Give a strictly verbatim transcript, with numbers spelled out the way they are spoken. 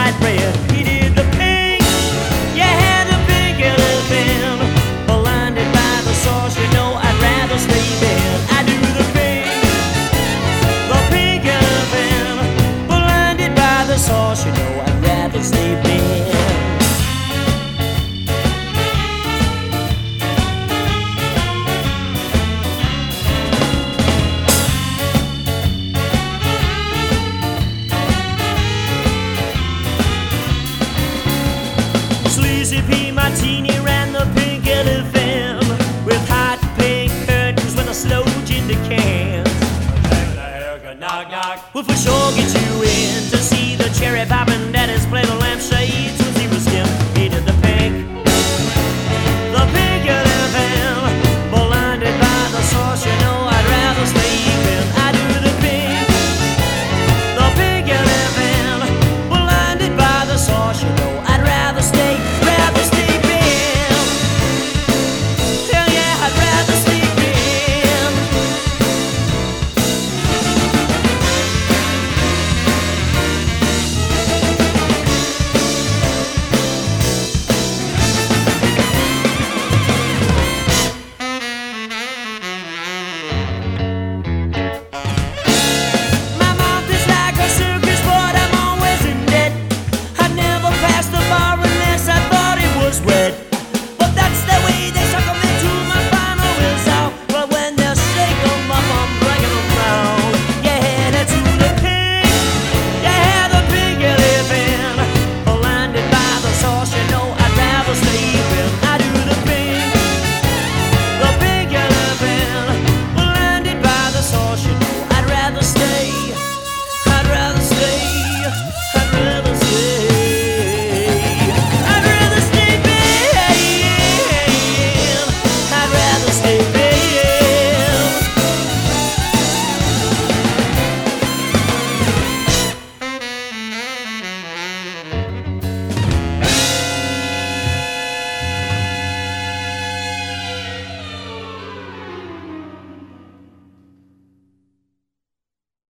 white bread. He did the pink, yeah, the pink elephant. Blinded by the sauce, you know I'd rather stay dead. I do the pink, the pink elephant. Blinded by the sauce, you know I'd rather stay dead. Sleazy P Martini ran the pink elephant with hot pink curtains with a slow gin decant. Knock, knock. Will for sure get you in to see the cherry poppin' daddies play the lampshades with zero skin. He did the pink, the pink elephant. Blinded by the sauce, you know I'd rather stay in. I do the pink, the pink elephant. Blinded by the sauce, you know I'd rather stay. Stay.